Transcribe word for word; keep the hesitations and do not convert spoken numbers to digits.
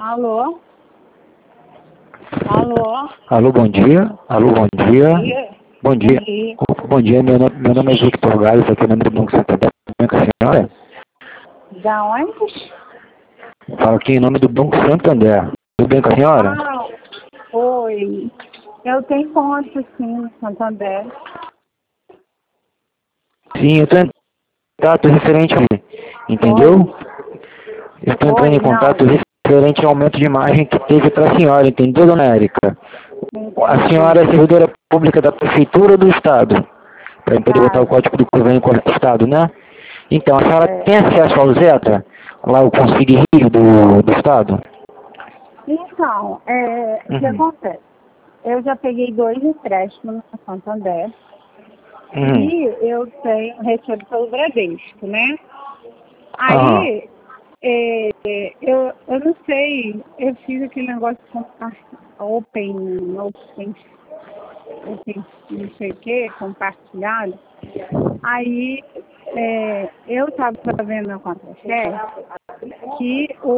Alô? Alô? Alô, bom dia. Alô, bom dia. Bom dia. Bom dia. Bom dia. Bom dia, meu nome, meu nome é Victor Gales, aqui no nome do Banco Santander. Tudo bem com a senhora? Da onde? Falo aqui em nome do Banco Santander. Tudo bem com a senhora? Ah, oi. Eu tenho conta, sim, no Santander. Sim, eu estou em contato referente ao... Entendeu? Oi. Eu estou entrando em Oi, não. contato referente ao aumento de margem que teve para a senhora, entendeu, dona Érica? A senhora é Entendi. servidora pública da Prefeitura ou do Estado? Para poder botar o Estado. código do governo do Estado, né? Então, a senhora É. tem acesso ao Zeta? Lá o Conselho Rio do, do Estado? Então, é, o que Uhum. acontece? Eu já peguei dois empréstimos no Santander Uhum. e eu tenho recebo pelo Bradesco, né? Aham. Aí, é, eu, eu não sei, eu fiz aquele negócio com open, open, open, não sei o que, compartilhado. Aí, é, eu estava vendo na conta-cheque que o